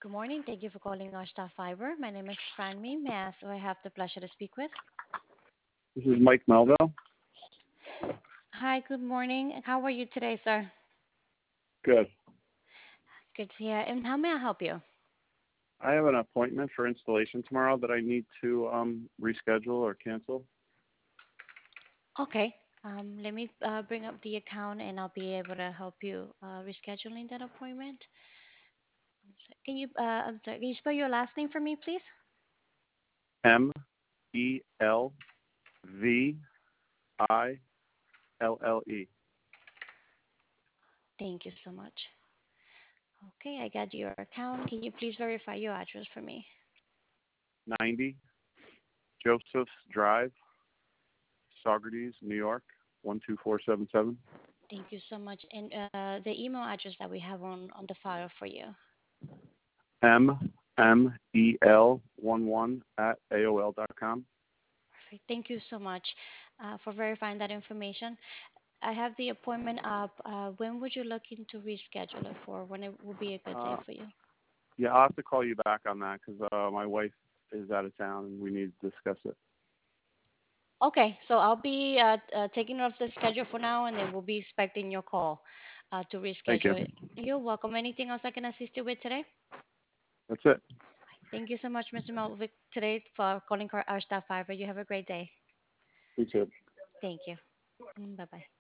Good morning. Thank you for calling Ashta Fiber. My name is Franmi. May I ask who I have the pleasure to speak with? This is Mike Melville. Hi, good morning. How are you today, sir? Good. Good to hear. And how may I help you? I have an appointment for installation tomorrow that I need to reschedule or cancel. Okay. Let me bring up the account and I'll be able to help you rescheduling that appointment. I'm sorry, can you spell your last name for me, please? Melville. Thank you so much. Okay, I got your account. Can you please verify your address for me? 90 Joseph's Drive, Saugerties, New York, 12477. Thank you so much. And the email address that we have on the file for you. mmel11 at AOL.com. Perfect. Thank you so much for verifying that information. I have the appointment up. When would you looking to reschedule it for? When it will be a good day Uh, for you? yeah, I'll have to call you back on that because my wife is out of town and we need to discuss it. Okay, so I'll be taking off the schedule for now, and then we'll be expecting your call to Thank you. reschedule it. You're welcome. Anything else I can assist you with today? That's it. Thank you so much, Mr. Melvick, today for calling our staff fiber. You have a great day. You too. Thank you. Bye bye.